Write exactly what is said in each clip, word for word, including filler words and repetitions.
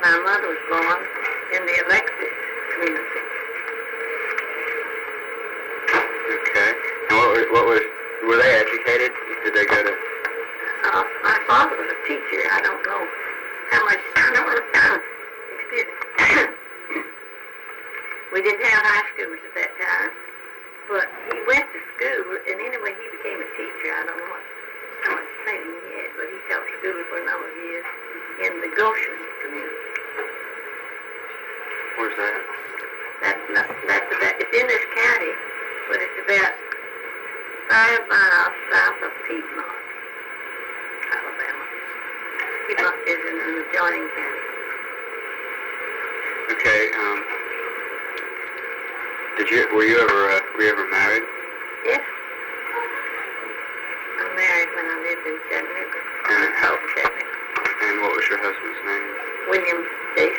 my mother was born in the Alexis community. Okay. And what was, what was, were they educated? Did they go to? Uh, my father was a teacher. I don't know how much, I don't know, excuse me. We didn't have high schoolers at that time, but he went to school, and anyway, he became a teacher. I don't know what, how much training he had, but he taught school for a number of years in the Goshen community. Where's that? That's not, that's about, it's in this county, but it's about five miles south of Piedmont, Alabama. Piedmont is in an adjoining county. Okay. Um. Did you? Were you ever? Uh, were you ever married? Yes. I married when I lived in Chattanooga. And how? Chattanooga. And what was your husband's name? William J.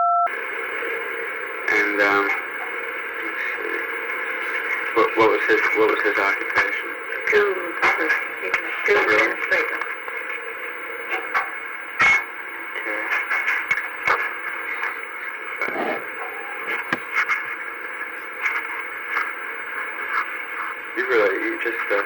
And um. Let's see. What, what was his? What was his occupation? School. He was a school Really? administrator. You really, you just, uh,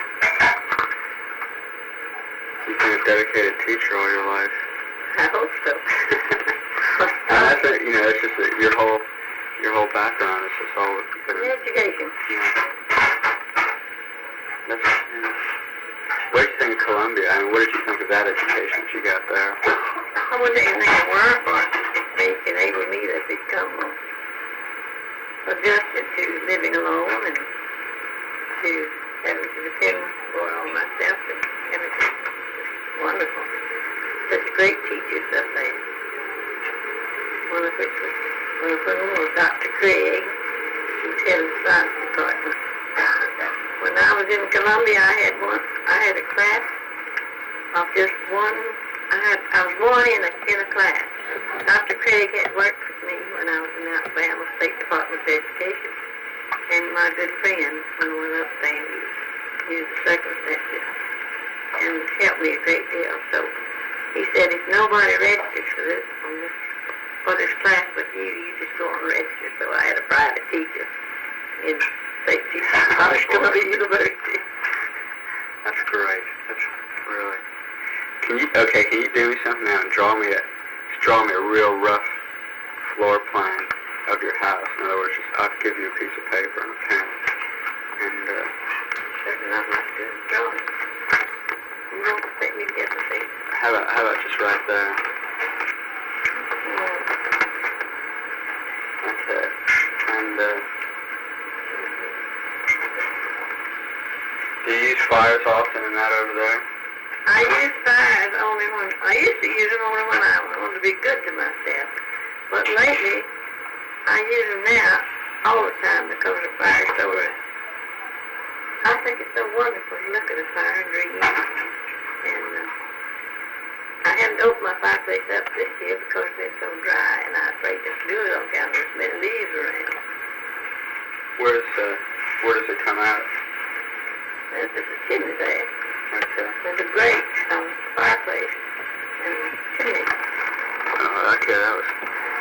you've been a dedicated teacher all your life. I hope so. And I think, you know, it's just that your whole, your whole background is just all been, Education. yeah. That's, yeah. What did you think of Columbia? I mean, what did you think of that education that you got there? I wouldn't even think of word for it. They enabled me to become uh, adjusted to living alone and to having to depend more on myself and everything. Wonderful. Such great teachers up there. One of which was, one of whom was Doctor Craig, who was head of the science department. When I was in Columbia, I had one, I had a class of just one, I had, I was born in a, in a class. Doctor Craig had worked with me when I was in the Alabama State Department of Education. And my good friend, when I went up there, he was, he was a circumstances and helped me a great deal. So he said, if nobody registers for this, on this, for this class with you, you just go and register. So I had a private teacher in Saint Thomas Columbia University. That's great. That's really. Can you, okay, can you do me something now and draw me a, just draw me a real rough floor plan of your house? In other words, just, I'll give you a piece of paper and a pen. And, uh... There's not much good drawing. You don't expect me to get the thing. How about, how about just right there? Mm. Okay. And, uh... do you use fires often in that over there? I use fires only when, I used to use them only when I wanted to be good to myself. But lately, I use them now all the time because the fire is so rough. I think it's so wonderful to look at a fire and dream. And uh, I haven't opened my fireplace up this year because it's been so dry, and I'm afraid to do it on account of there's many leaves around. Where does, uh, where does it come out? There's just a chimney there. Okay. There's a grate on the fireplace and a chimney. Oh, okay, that was...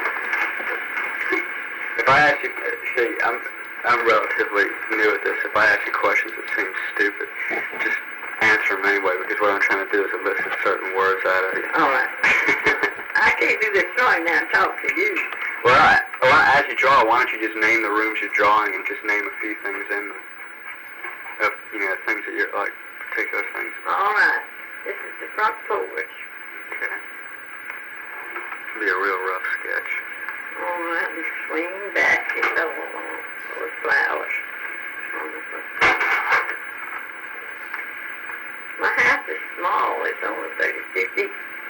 If I ask you, see, I'm I'm relatively new at this. If I ask you questions that seem stupid, just answer them anyway, because what I'm trying to do is elicit certain words out of you. All right. I can't do this drawing now and talk to you. Well, I, well, as you draw, why don't you just name the rooms you're drawing and just name a few things in them? Of, you know, things that you're, like, particular things. All right. This is the front porch. Okay. It'll be a real rough sketch. All right, and swing back your door with flowers on the front. My house is small. It's only thirty-two feet